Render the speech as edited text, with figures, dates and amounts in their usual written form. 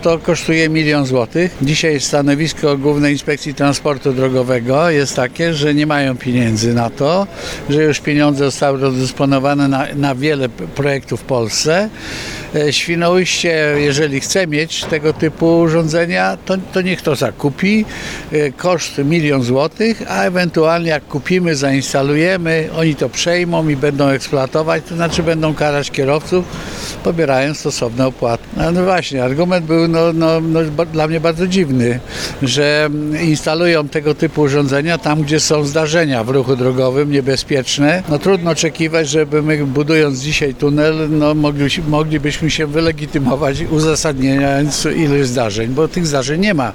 To kosztuje 1 000 000 złotych. Dzisiaj stanowisko Głównej Inspekcji Transportu Drogowego jest takie, że nie mają pieniędzy na to, że już pieniądze zostały rozdysponowane na wiele projektów w Polsce. Świnoujście, jeżeli chce mieć tego typu urządzenia, to niech to zakupi. Koszt 1 000 000 złotych, a ewentualnie jak kupimy, zainstalujemy, oni to przejmą i będą eksploatować, to znaczy będą karać kierowców, pobierając stosowne opłaty. No właśnie, argument był dla mnie bardzo dziwny, że instalują tego typu urządzenia tam, gdzie są zdarzenia w ruchu drogowym niebezpieczne. No trudno oczekiwać, żeby my, budując dzisiaj tunel, moglibyśmy się wylegitymować, uzasadniając ilość zdarzeń, bo tych zdarzeń nie ma.